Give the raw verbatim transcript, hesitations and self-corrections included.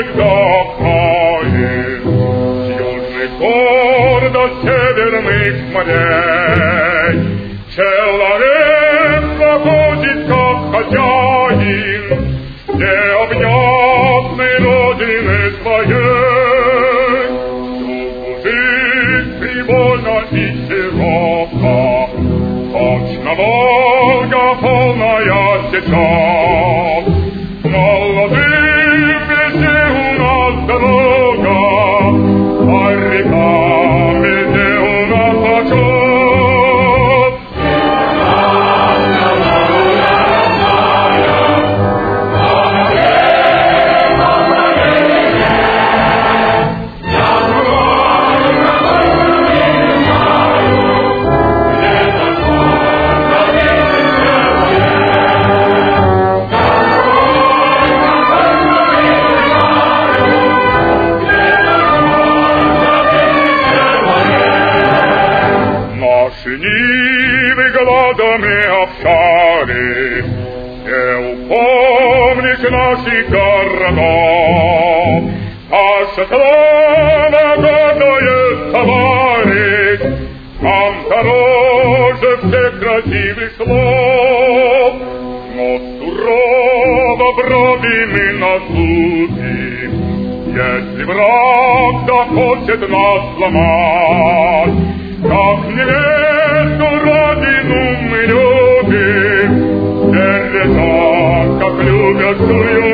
вздохает с южных гор до северных морей. Человек заходит как хозяин, необъятной родины своей. Всюду жизнь привольна и широка, точно Волга полная сейчас. Молодым везде у нас дорога, а река везде у нас почет. Нивы голодами овсяли, не упомнишь наших городов. Наша слава гордая, товарищ, нам дороже всех красивых слов. Но сурово бродим на зубы, если враг захочет нас сломать. Как невесту родину мы любим, сердца, как любят свою